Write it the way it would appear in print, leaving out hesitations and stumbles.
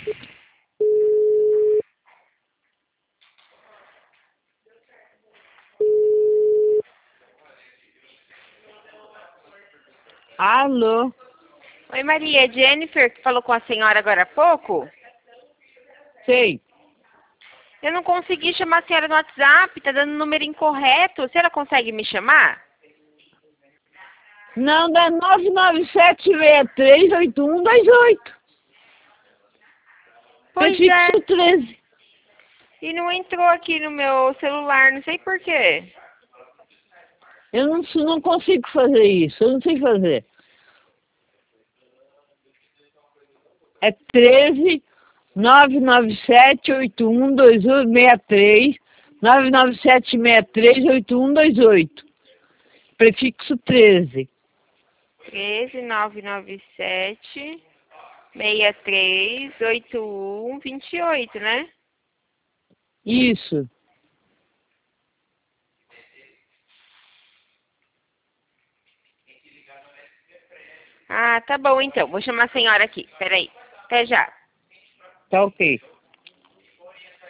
Alô? Oi, Maria. É Jennifer, que falou com a senhora agora há pouco? Sei. Eu não consegui chamar a senhora no WhatsApp, tá dando número incorreto. A senhora consegue me chamar? Não, dá 997638128. Pois é. Prefixo 13. E não entrou aqui no meu celular, não sei por quê. Eu não consigo fazer isso, eu não sei fazer. É 13 997812163 997638128. Prefixo 13. 13 997 63 81 28, né? Isso. Ah, tá bom então. Vou chamar a senhora aqui. Peraí. Até já. Tá ok.